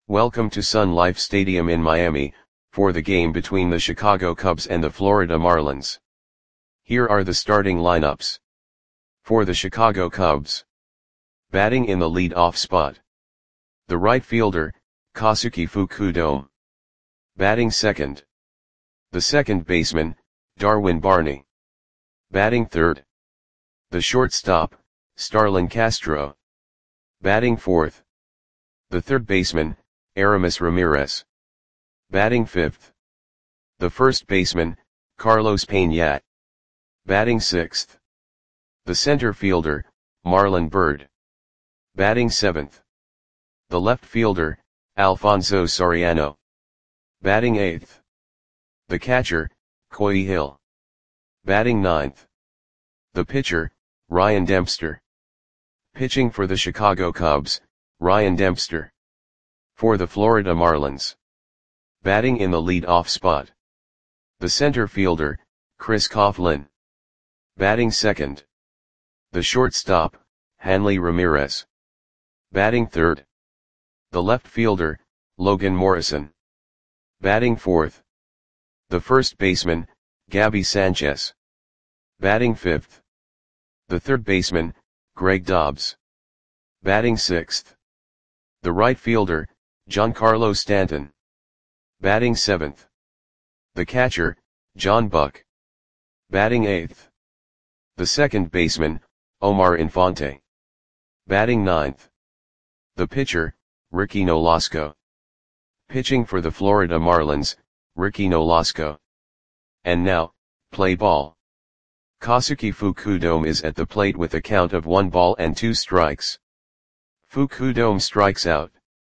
Welcome to Sun Life Stadium in Miami, for the game between the Chicago Cubs and the Florida Marlins. Here are the starting lineups. For the Chicago Cubs. Batting in the lead-off spot. The right fielder, Kosuke Fukudome. Batting second. The second baseman, Darwin Barney. Batting third. The shortstop, Starlin Castro. Batting fourth. The third baseman, Aramis Ramirez. Batting fifth. The first baseman, Carlos Peña. Batting sixth. The center fielder, Marlon Byrd. Batting seventh. The left fielder, Alfonso Soriano. Batting eighth. The catcher, Coy Hill. Batting ninth. The pitcher, Ryan Dempster. Pitching for the Chicago Cubs, Ryan Dempster. For the Florida Marlins. Batting in the lead-off spot. The center fielder, Chris Coughlin. Batting second. The shortstop, Hanley Ramirez. Batting third. The left fielder, Logan Morrison. Batting fourth. The first baseman, Gabby Sanchez. Batting fifth. The third baseman, Greg Dobbs. Batting sixth. The right fielder, Giancarlo Stanton. Batting seventh. The catcher, John Buck. Batting eighth. The second baseman, Omar Infante. Batting ninth. The pitcher, Ricky Nolasco. Pitching for the Florida Marlins, Ricky Nolasco. And now, play ball. Kosuke Fukudome is at the plate with a count of 1-2 strikes. Fukudome strikes out.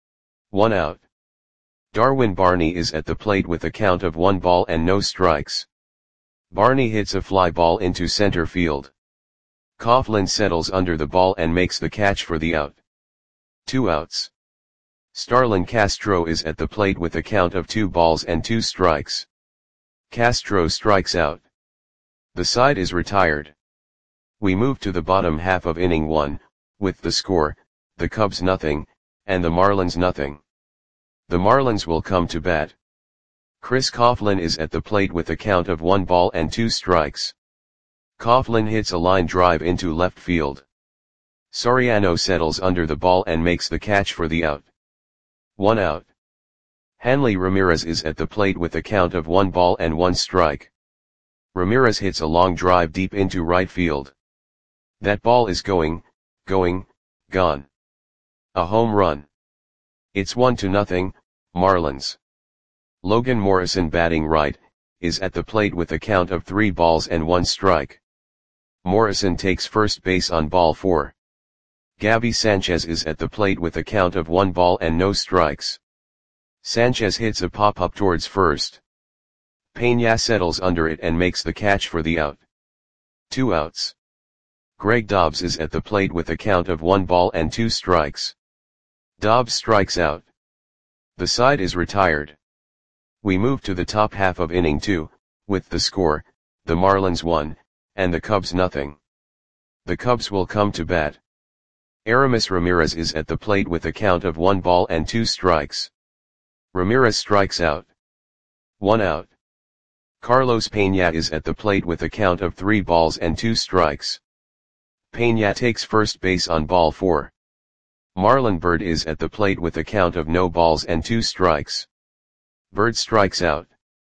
1 out. Darwin Barney is at the plate with a count of 1 ball and no strikes. Barney hits a fly ball into center field. Coughlin settles under the ball and makes the catch for the out. 2 outs. Starlin Castro is at the plate with a count of 2 balls and 2 strikes. Castro strikes out. The side is retired. We move to the bottom half of inning 1, with the score, the Cubs nothing, and the Marlins nothing. The Marlins will come to bat. Chris Coughlin is at the plate with a count of 1 ball and 2 strikes. Coughlin hits a line drive into left field. Soriano settles under the ball and makes the catch for the out. 1 out. Hanley Ramirez is at the plate with a count of 1 ball and 1 strike. Ramirez hits a long drive deep into right field. That ball is gone. A home run. It's 1-0, Marlins. Logan Morrison, batting right, is at the plate with a count of 3 balls and 1 strike. Morrison takes first base on ball 4. Gabby Sanchez is at the plate with a count of 1 ball and no strikes. Sanchez hits a pop-up towards first. Peña settles under it and makes the catch for the out. 2 outs. Greg Dobbs is at the plate with a count of 1 ball and 2 strikes. Dobbs strikes out. The side is retired. We move to the top half of inning 2, with the score, the Marlins 1, and the Cubs nothing. The Cubs will come to bat. Aramis Ramirez is at the plate with a count of 1 ball and 2 strikes. Ramirez strikes out. 1 out. Carlos Peña is at the plate with a count of 3 balls and 2 strikes. Peña takes first base on ball 4. Marlon Byrd is at the plate with a count of no balls and 2 strikes. Byrd strikes out.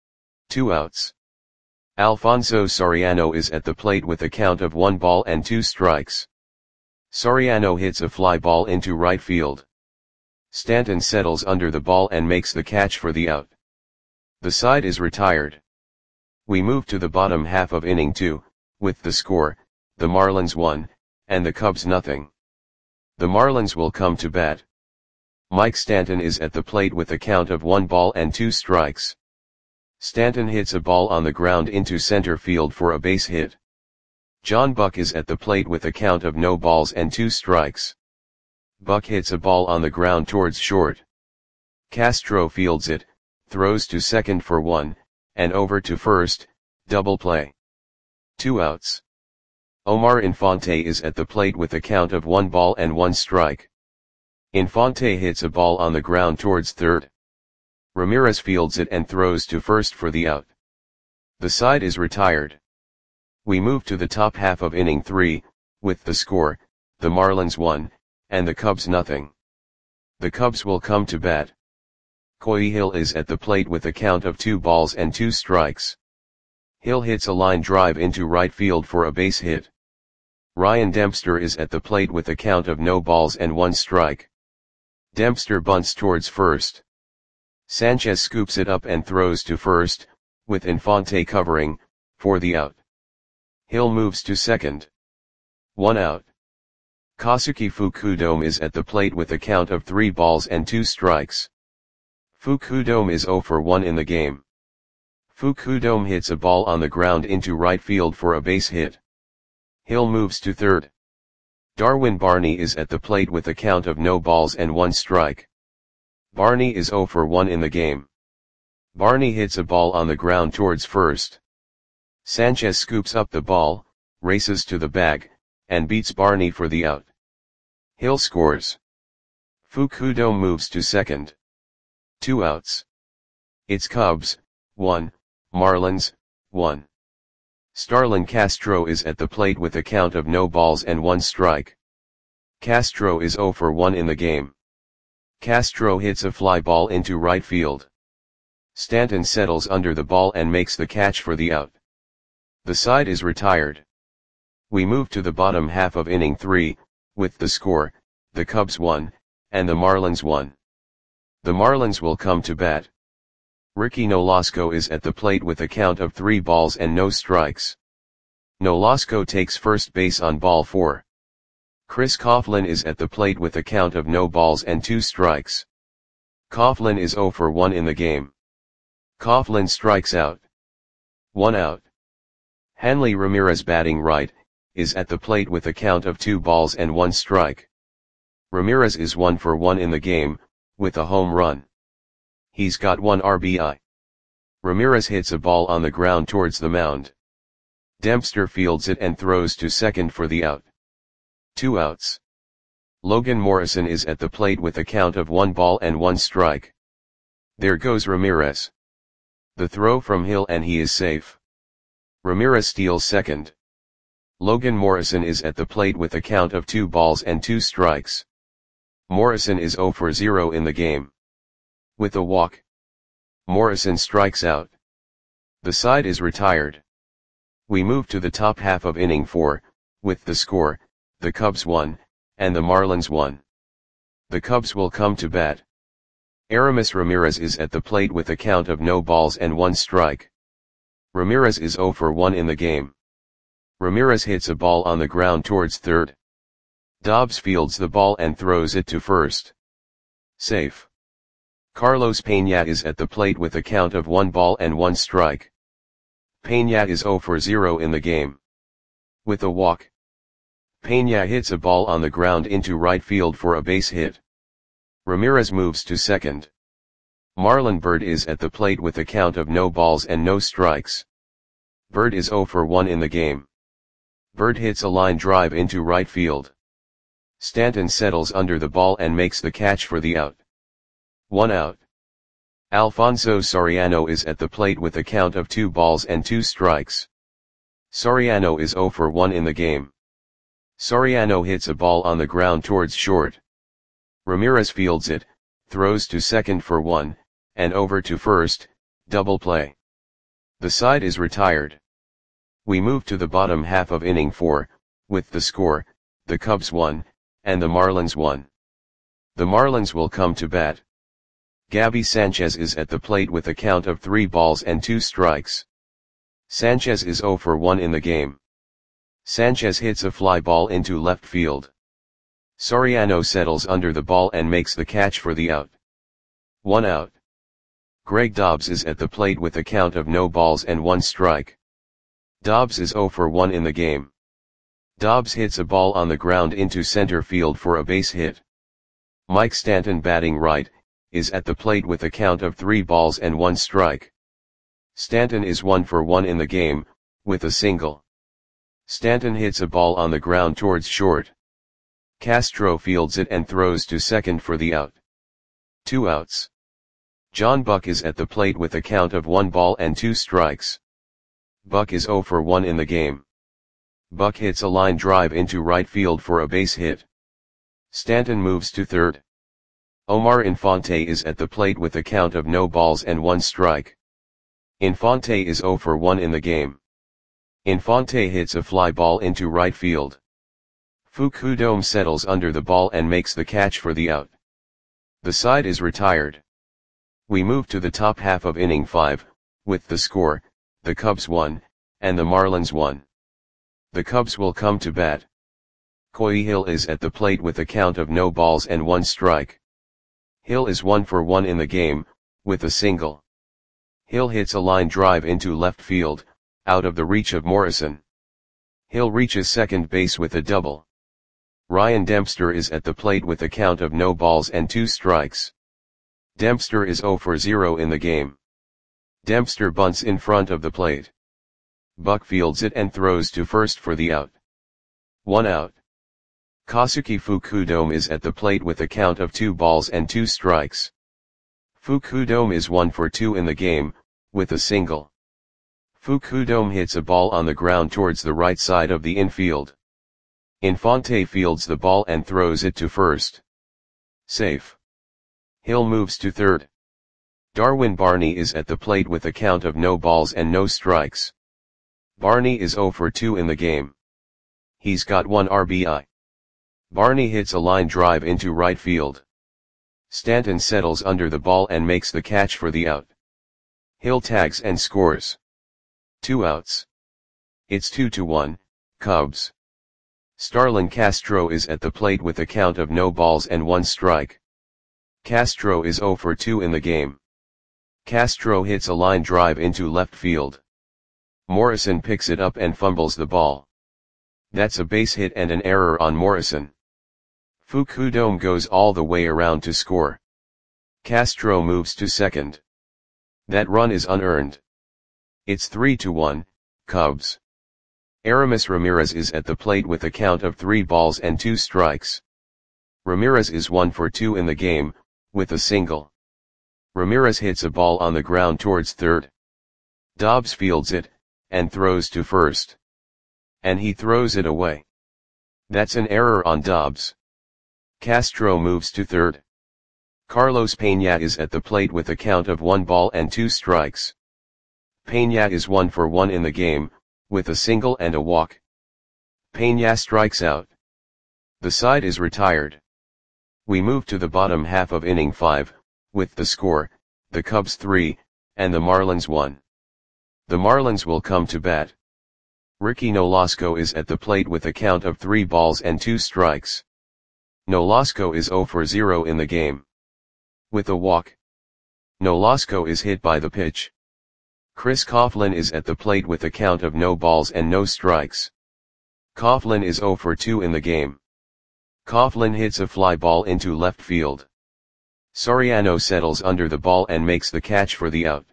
2 outs. Alfonso Soriano is at the plate with a count of 1 ball and 2 strikes. Soriano hits a fly ball into right field. Stanton settles under the ball and makes the catch for the out. The side is retired. We move to the bottom half of inning 2, with the score, the Marlins 1, and the Cubs nothing. The Marlins will come to bat. Mike Stanton is at the plate with a count of 1 ball and 2 strikes. Stanton hits a ball on the ground into center field for a base hit. John Buck is at the plate with a count of no balls and 2 strikes. Buck hits a ball on the ground towards short. Castro fields it, throws to second for 1, and over to first, double play. 2 outs. Omar Infante is at the plate with a count of 1 ball and 1 strike. Infante hits a ball on the ground towards third. Ramirez fields it and throws to first for the out. The side is retired. We move to the top half of inning 3, with the score, the Marlins 1, and the Cubs nothing. The Cubs will come to bat. Coy Hill is at the plate with a count of 2 balls and 2 strikes. Hill hits a line drive into right field for a base hit. Ryan Dempster is at the plate with a count of no balls and 1 strike. Dempster bunts towards first. Sanchez scoops it up and throws to first, with Infante covering, for the out. Hill moves to second. 1 out. Kosuke Fukudome is at the plate with a count of 3 balls and 2 strikes. Fukudome is 0 for 1 in the game. Fukudome hits a ball on the ground into right field for a base hit. Hill moves to third. Darwin Barney is at the plate with a count of no balls and 1 strike. Barney is 0 for 1 in the game. Barney hits a ball on the ground towards first. Sanchez scoops up the ball, races to the bag, and beats Barney for the out. Hill scores. Fukudome moves to second. 2 outs. It's Cubs, 1, Marlins, 1. Starlin Castro is at the plate with a count of no balls and 1 strike. Castro is 0 for 1 in the game. Castro hits a fly ball into right field. Stanton settles under the ball and makes the catch for the out. The side is retired. We move to the bottom half of inning 3, with the score, the Cubs 1, and the Marlins 1. The Marlins will come to bat. Ricky Nolasco is at the plate with a count of 3 balls and no strikes. Nolasco takes first base on ball 4. Chris Coughlin is at the plate with a count of no balls and 2 strikes. Coughlin is 0 for 1 in the game. Coughlin strikes out. 1 out. Hanley Ramirez batting right, is at the plate with a count of 2 balls and 1 strike. Ramirez is 1 for 1 in the game, with a home run. He's got 1 RBI. Ramirez hits a ball on the ground towards the mound. Dempster fields it and throws to second for the out. 2 outs. Logan Morrison is at the plate with a count of 1 ball and 1 strike. There goes Ramirez. The throw from Hill and he is safe. Ramirez steals second. Logan Morrison is at the plate with a count of 2 balls and 2 strikes. Morrison is 0 for 0 in the game. With a walk, Morrison strikes out. The side is retired. We move to the top half of inning 4, with the score, the Cubs 1, and the Marlins 1. The Cubs will come to bat. Aramis Ramirez is at the plate with a count of no balls and 1 strike. Ramirez is 0 for 1 in the game. Ramirez hits a ball on the ground towards third. Dobbs fields the ball and throws it to first. Safe. Carlos Peña is at the plate with a count of 1 ball and 1 strike. Peña is 0 for 0 in the game. With a walk, Peña hits a ball on the ground into right field for a base hit. Ramirez moves to second. Marlon Byrd is at the plate with a count of no balls and no strikes. Byrd is 0 for 1 in the game. Byrd hits a line drive into right field. Stanton settles under the ball and makes the catch for the out. 1 out. Alfonso Soriano is at the plate with a count of 2 balls and 2 strikes. Soriano is 0 for 1 in the game. Soriano hits a ball on the ground towards short. Ramirez fields it, throws to second for 1, and over to first, double play. The side is retired. We move to the bottom half of inning 4, with the score, the Cubs 1, and the Marlins 1. The Marlins will come to bat. Gabby Sanchez is at the plate with a count of 3 balls and 2 strikes. Sanchez is 0 for 1 in the game. Sanchez hits a fly ball into left field. Soriano settles under the ball and makes the catch for the out. 1 out. Greg Dobbs is at the plate with a count of no balls and 1 strike. Dobbs is 0 for 1 in the game. Dobbs hits a ball on the ground into center field for a base hit. Mike Stanton batting right, is at the plate with a count of 3 balls and 1 strike. Stanton is 1 for 1 in the game, with a single. Stanton hits a ball on the ground towards short. Castro fields it and throws to second for the out. 2 outs. John Buck is at the plate with a count of 1 ball and 2 strikes. Buck is 0 for 1 in the game. Buck hits a line drive into right field for a base hit. Stanton moves to third. Omar Infante is at the plate with a count of no balls and 1 strike. Infante is 0 for 1 in the game. Infante hits a fly ball into right field. Fukudome settles under the ball and makes the catch for the out. The side is retired. We move to the top half of inning 5, with the score, the Cubs 1, and the Marlins 1. The Cubs will come to bat. Coy Hill is at the plate with a count of no balls and 1 strike. Hill is 1 for 1 in the game, with a single. Hill hits a line drive into left field, out of the reach of Morrison. Hill reaches second base with a double. Ryan Dempster is at the plate with a count of no balls and 2 strikes. Dempster is 0 for 0 in the game. Dempster bunts in front of the plate. Buck fields it and throws to first for the out. 1 out. Kosuke Fukudome is at the plate with a count of 2 balls and 2 strikes. Fukudome is 1 for 2 in the game, with a single. Fukudome hits a ball on the ground towards the right side of the infield. Infante fields the ball and throws it to first. Safe. Hill moves to third. Darwin Barney is at the plate with a count of no balls and no strikes. Barney is 0 for 2 in the game. He's got 1 RBI. Barney hits a line drive into right field. Stanton settles under the ball and makes the catch for the out. Hill tags and scores. 2 outs. It's 2-1, Cubs. Starlin Castro is at the plate with a count of no balls and 1 strike. Castro is 0 for 2 in the game. Castro hits a line drive into left field. Morrison picks it up and fumbles the ball. That's a base hit and an error on Morrison. Fukudome goes all the way around to score. Castro moves to second. That run is unearned. It's 3-1, Cubs. Aramis Ramirez is at the plate with a count of 3 balls and 2 strikes. Ramirez is 1 for 2 in the game, with a single. Ramirez hits a ball on the ground towards third. Dobbs fields it, and throws to first. And he throws it away. That's an error on Dobbs. Castro moves to third. Carlos Peña is at the plate with a count of 1 ball and 2 strikes. Peña is 1 for 1 in the game, with a single and a walk. Peña strikes out. The side is retired. We move to the bottom half of inning 5, with the score, the Cubs 3, and the Marlins 1. The Marlins will come to bat. Ricky Nolasco is at the plate with a count of 3 balls and 2 strikes. Nolasco is 0 for 0 in the game. With a walk. Nolasco is hit by the pitch. Chris Coughlin is at the plate with a count of no balls and no strikes. Coughlin is 0 for 2 in the game. Coughlin hits a fly ball into left field. Soriano settles under the ball and makes the catch for the out.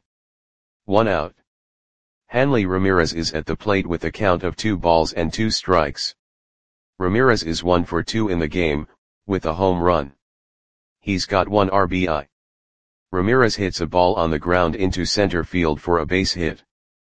1 out. Hanley Ramirez is at the plate with a count of 2 balls and 2 strikes. Ramirez is 1 for 2 in the game, with a home run. He's got 1 RBI. Ramirez hits a ball on the ground into center field for a base hit.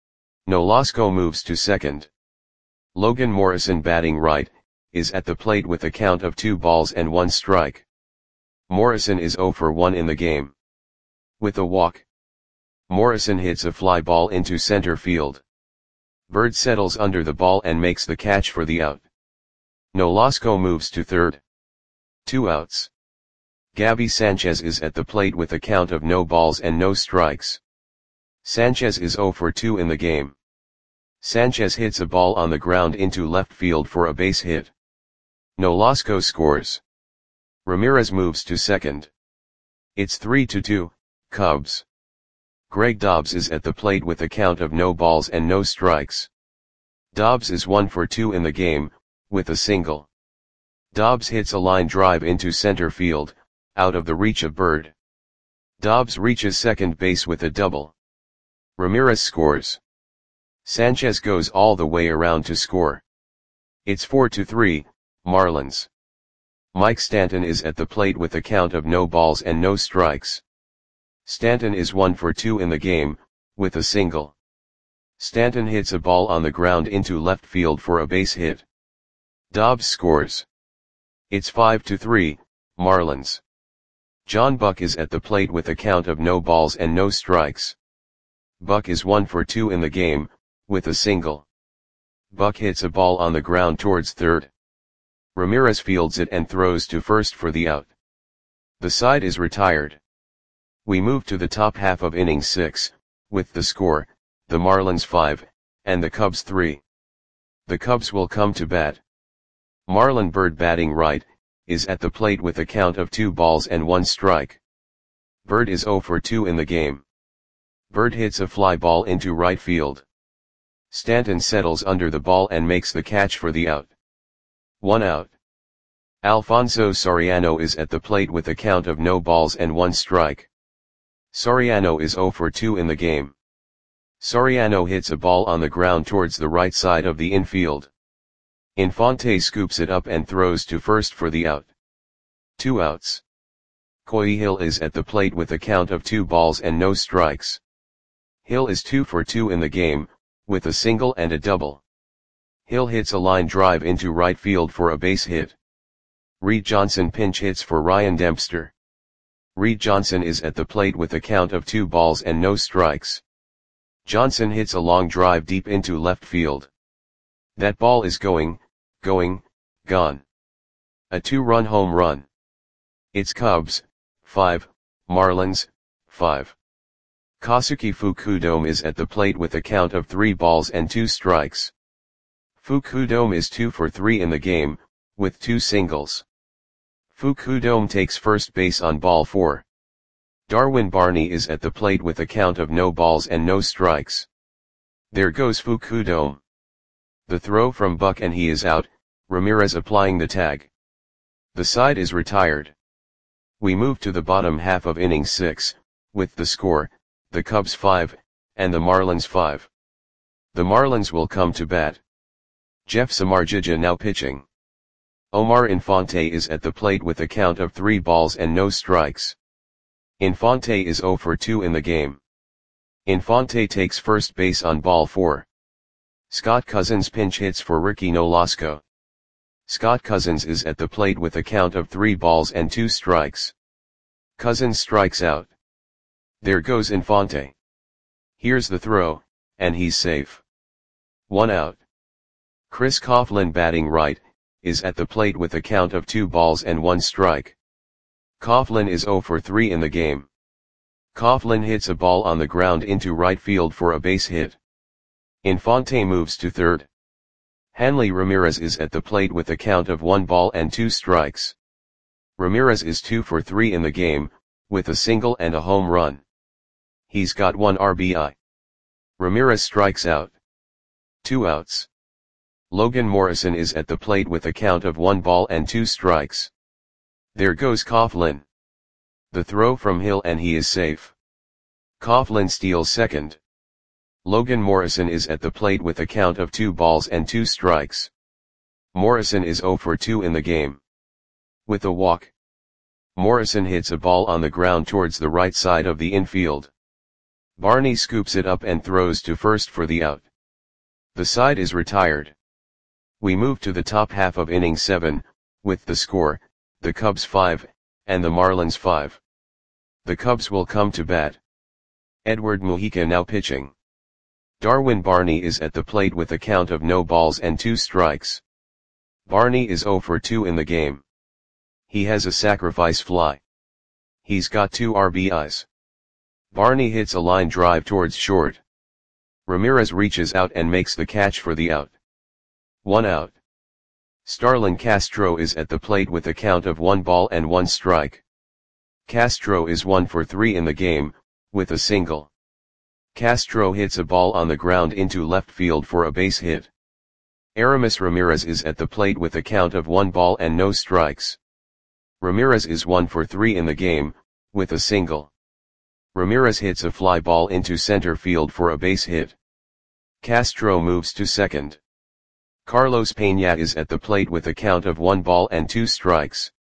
Nolasco moves to second. Logan Morrison, batting right, is at the plate with a count of 2 balls and 1 strike. Morrison is 0 for 1 in the game. With a walk. Morrison hits a fly ball into center field. Bird settles under the ball and makes the catch for the out. Nolasco moves to third. 2 outs. Gabby Sanchez is at the plate with a count of no balls and no strikes. Sanchez is 0 for 2 in the game. Sanchez hits a ball on the ground into left field for a base hit. Nolasco scores. Ramirez moves to second. It's 3-2, Cubs. Greg Dobbs is at the plate with a count of no balls and no strikes. Dobbs is 1 for 2 in the game, with a single. Dobbs hits a line drive into center field, out of the reach of Bird. Dobbs reaches second base with a double. Ramirez scores. Sanchez goes all the way around to score. It's 4-3, Marlins. Mike Stanton is at the plate with a count of no balls and no strikes. Stanton is 1 for 2 in the game, with a single. Stanton hits a ball on the ground into left field for a base hit. Dobbs scores. It's 5-3, Marlins. John Buck is at the plate with a count of no balls and no strikes. Buck is 1 for 2 in the game, with a single. Buck hits a ball on the ground towards third. Ramirez fields it and throws to first for the out. The side is retired. We move to the top half of inning 6, with the score, the Marlins 5, and the Cubs 3. The Cubs will come to bat. Marlon Byrd, batting right, is at the plate with a count of 2 balls and 1 strike. Byrd is 0 for 2 in the game. Byrd hits a fly ball into right field. Stanton settles under the ball and makes the catch for the out. 1 out. Alfonso Soriano is at the plate with a count of no balls and 1 strike. Soriano is 0 for 2 in the game. Soriano hits a ball on the ground towards the right side of the infield. Infante scoops it up and throws to first for the out. 2 outs. Coy Hill is at the plate with a count of 2 balls and no strikes. Hill is 2 for 2 in the game, with a single and a double. Hill hits a line drive into right field for a base hit. Reed Johnson pinch hits for Ryan Dempster. Reed Johnson is at the plate with a count of 2 balls and no strikes. Johnson hits a long drive deep into left field. That ball is gone. A 2-run home run. It's Cubs, 5, Marlins, 5. Kosuke Fukudome is at the plate with a count of 3 balls and 2 strikes. Fukudome is 2 for 3 in the game, with 2 singles. Fukudome takes first base on ball 4. Darwin Barney is at the plate with a count of no balls and no strikes. There goes Fukudome. The throw from Buck and he is out, Ramirez applying the tag. The side is retired. We move to the bottom half of inning 6, with the score, the Cubs 5, and the Marlins 5. The Marlins will come to bat. Jeff Samardzija now pitching. Omar Infante is at the plate with a count of 3 balls and no strikes. Infante is 0 for 2 in the game. Infante takes first base on ball 4. Scott Cousins pinch hits for Ricky Nolasco. Scott Cousins is at the plate with a count of 3 balls and 2 strikes. Cousins strikes out. There goes Infante. Here's the throw, and he's safe. 1 out. Chris Coughlin, batting right, is at the plate with a count of 2 balls and 1 strike. Coughlin is 0 for 3 in the game. Coughlin hits a ball on the ground into right field for a base hit. Infante moves to third. Hanley Ramirez is at the plate with a count of 1 ball and 2 strikes. Ramirez is 2 for 3 in the game, with a single and a home run. He's got 1 RBI. Ramirez strikes out. 2 outs. Logan Morrison is at the plate with a count of 1 ball and 2 strikes. There goes Coughlin. The throw from Hill and he is safe. Coughlin steals second. Logan Morrison is at the plate with a count of 2 balls and 2 strikes. Morrison is 0 for 2 in the game. With a walk. Morrison hits a ball on the ground towards the right side of the infield. Barney scoops it up and throws to first for the out. The side is retired. We move to the top half of inning 7, with the score, the Cubs 5, and the Marlins 5. The Cubs will come to bat. Edward Mujica now pitching. Darwin Barney is at the plate with a count of no balls and 2 strikes. Barney is 0 for 2 in the game. He has a sacrifice fly. He's got 2 RBIs. Barney hits a line drive towards short. Ramirez reaches out and makes the catch for the out. 1 out. Starlin Castro is at the plate with a count of 1 ball and 1 strike. Castro is 1 for 3 in the game, with a single. Castro hits a ball on the ground into left field for a base hit. Aramis Ramirez is at the plate with a count of 1 ball and no strikes. Ramirez is 1 for 3 in the game, with a single. Ramirez hits a fly ball into center field for a base hit. Castro moves to second. Carlos Peña is at the plate with a count of 1 ball and 2 strikes.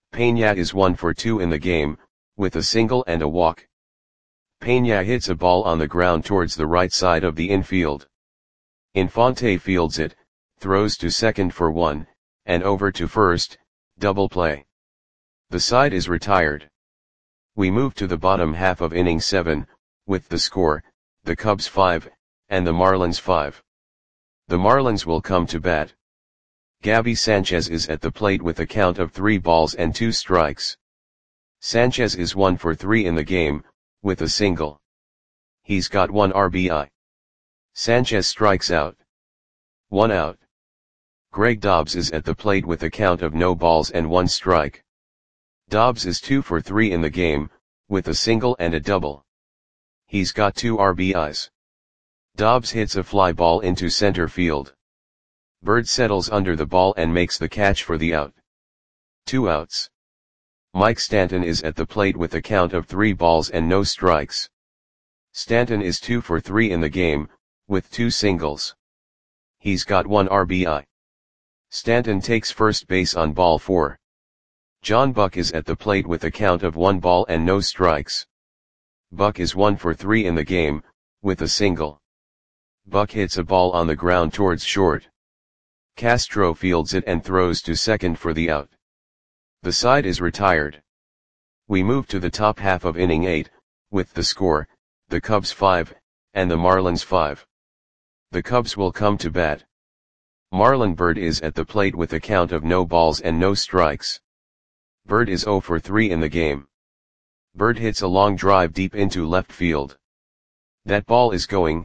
Peña is 1 for 2 in the game, with a single and a walk. Peña hits a ball on the ground towards the right side of the infield. Infante fields it, throws to second for 1, and over to first, double play. The side is retired. We move to the bottom half of inning 7, with the score, the Cubs 5, and the Marlins 5. The Marlins will come to bat. Gabby Sanchez is at the plate with a count of 3 balls and 2 strikes. Sanchez is 1 for 3 in the game, with a single. He's got 1 RBI. Sanchez strikes out. 1 out. Greg Dobbs is at the plate with a count of no balls and 1 strike. Dobbs is 2 for 3 in the game, with a single and a double. He's got 2 RBIs. Dobbs hits a fly ball into center field. Bird settles under the ball and makes the catch for the out. 2 outs. Mike Stanton is at the plate with a count of 3 balls and no strikes. Stanton is 2 for 3 in the game, with 2 singles. He's got 1 RBI. Stanton takes first base on ball 4. John Buck is at the plate with a count of 1 ball and no strikes. Buck is 1 for 3 in the game, with a single. Buck hits a ball on the ground towards short. Castro fields it and throws to second for the out. The side is retired. We move to the top half of inning 8, with the score, the Cubs 5, and the Marlins 5. The Cubs will come to bat. Marlon Byrd is at the plate with a count of no balls and no strikes. Byrd is 0 for 3 in the game. Byrd hits a long drive deep into left field. That ball is gone.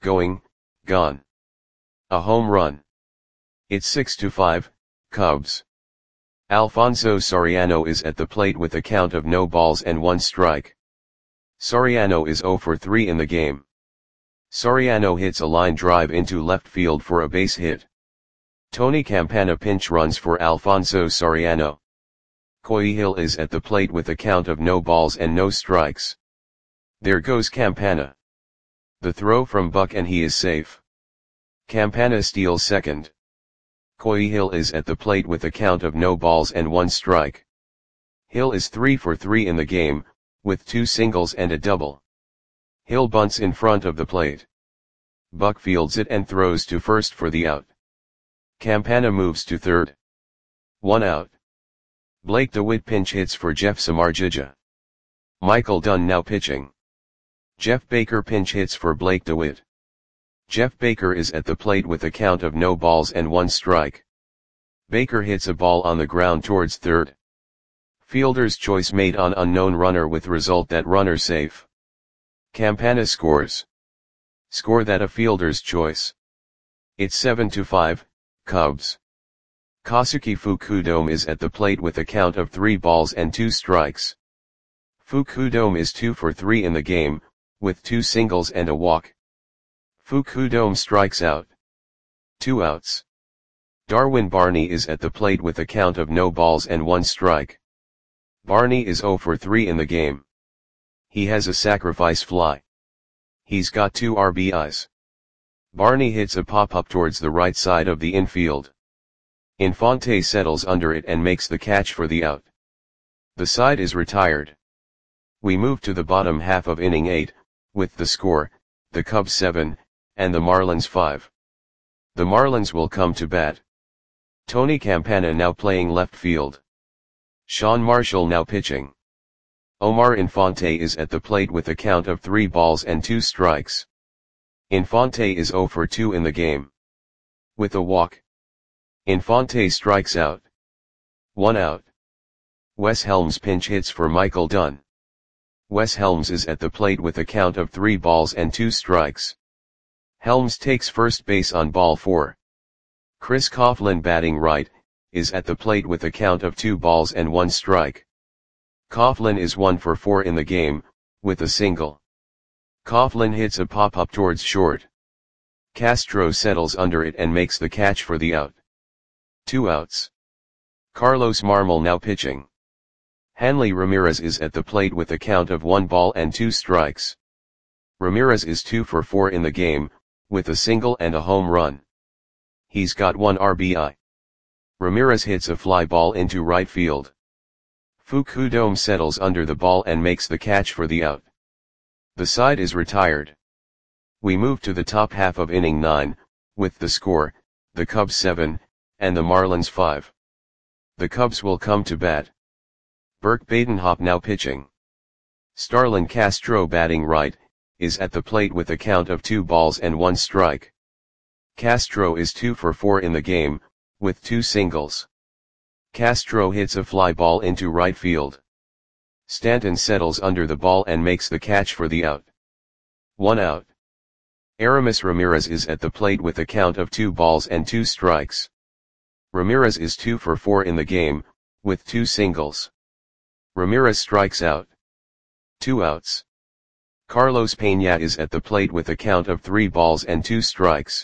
A home run. It's 6-5, Cubs. Alfonso Soriano is at the plate with a count of no balls and 1 strike. Soriano is 0 for 3 in the game. Soriano hits a line drive into left field for a base hit. Tony Campana pinch runs for Alfonso Soriano. Coyhil is at the plate with a count of no balls and no strikes. There goes Campana. The throw from Buck and he is safe. Campana steals second. Coyhil is at the plate with a count of no balls and 1 strike. Hill is 3 for 3 in the game, with 2 singles and a double. Hill bunts in front of the plate. Buck fields it and throws to first for the out. Campana moves to third. 1 out. Blake DeWitt pinch hits for Jeff Samardzija. Michael Dunn now pitching. Jeff Baker pinch hits for Blake DeWitt. Jeff Baker is at the plate with a count of no balls and 1 strike. Baker hits a ball on the ground towards third. Fielder's choice made on unknown runner with result that runner safe. Campana scores. Score that a fielder's choice. It's 7-5, Cubs. Kosuke Fukudome is at the plate with a count of 3 balls and 2 strikes. Fukudome is 2 for 3 in the game, with 2 singles and a walk. Fukudome strikes out. 2 outs. Darwin Barney is at the plate with a count of no balls and 1 strike. Barney is 0 for 3 in the game. He has a sacrifice fly. He's got 2 RBIs. Barney hits a pop-up towards the right side of the infield. Infante settles under it and makes the catch for the out. The side is retired. We move to the bottom half of inning 8, with the score, the Cubs 7, and the Marlins 5. The Marlins will come to bat. Tony Campana now playing left field. Sean Marshall now pitching. Omar Infante is at the plate with a count of 3 balls and 2 strikes. Infante is 0 for 2 in the game. With a walk. Infante strikes out. 1 out. Wes Helms pinch hits for Michael Dunn. Wes Helms is at the plate with a count of 3 balls and 2 strikes. Helms takes first base on ball 4. Chris Coughlin batting right, is at the plate with a count of 2 balls and 1 strike. Coughlin is 1 for 4 in the game, with a single. Coughlin hits a pop-up towards short. Castro settles under it and makes the catch for the out. 2 outs. Carlos Marmol now pitching. Hanley Ramirez is at the plate with a count of 1 ball and 2 strikes. Ramirez is 2 for 4 in the game, with a single and a home run. He's got 1 RBI. Ramirez hits a fly ball into right field. Fukudome settles under the ball and makes the catch for the out. The side is retired. We move to the top half of inning 9, with the score, the Cubs 7, and the Marlins 5. The Cubs will come to bat. Burke Badenhop now pitching. Starlin Castro batting right, is at the plate with a count of 2 balls and 1 strike. Castro is 2 for 4 in the game, with 2 singles. Castro hits a fly ball into right field. Stanton settles under the ball and makes the catch for the out. 1 out. Aramis Ramirez is at the plate with a count of 2 balls and 2 strikes. Ramirez is 2 for 4 in the game, with 2 singles. Ramirez strikes out. 2 outs. Carlos Peña is at the plate with a count of 3 balls and 2 strikes.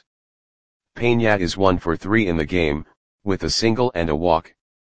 Peña is 1 for 3 in the game, with a single and a walk.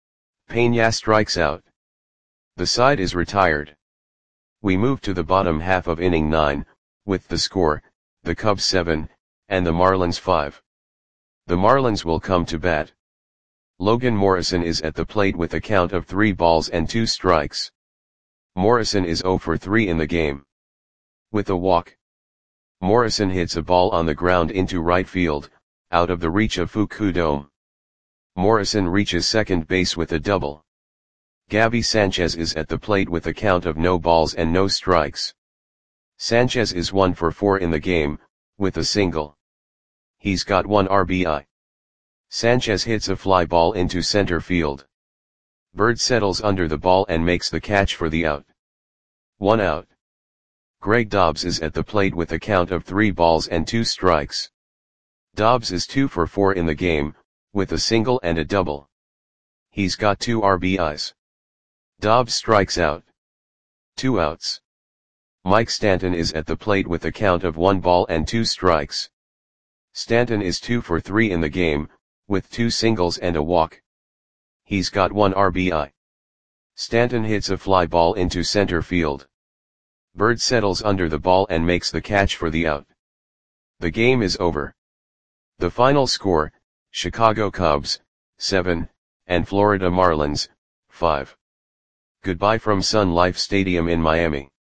Peña strikes out. The side is retired. We move to the bottom half of inning 9, with the score, the Cubs 7, and the Marlins 5. The Marlins will come to bat. Logan Morrison is at the plate with a count of 3 balls and 2 strikes. Morrison is 0 for 3 in the game. With a walk. Morrison hits a ball on the ground into right field, out of the reach of Fukudome. Morrison reaches second base with a double. Gabby Sanchez is at the plate with a count of no balls and no strikes. Sanchez is 1 for 4 in the game, with a single. He's got 1 RBI. Sanchez hits a fly ball into center field. Bird settles under the ball and makes the catch for the out. 1 out. Greg Dobbs is at the plate with a count of 3 balls and 2 strikes. Dobbs is 2 for 4 in the game, with a single and a double. He's got 2 RBIs. Dobbs strikes out. 2 outs. Mike Stanton is at the plate with a count of 1 ball and 2 strikes. Stanton is 2 for 3 in the game, with 2 singles and a walk. He's got 1 RBI. Stanton hits a fly ball into center field. Bird settles under the ball and makes the catch for the out. The game is over. The final score, Chicago Cubs, 7, and Florida Marlins, 5. Goodbye from Sun Life Stadium in Miami.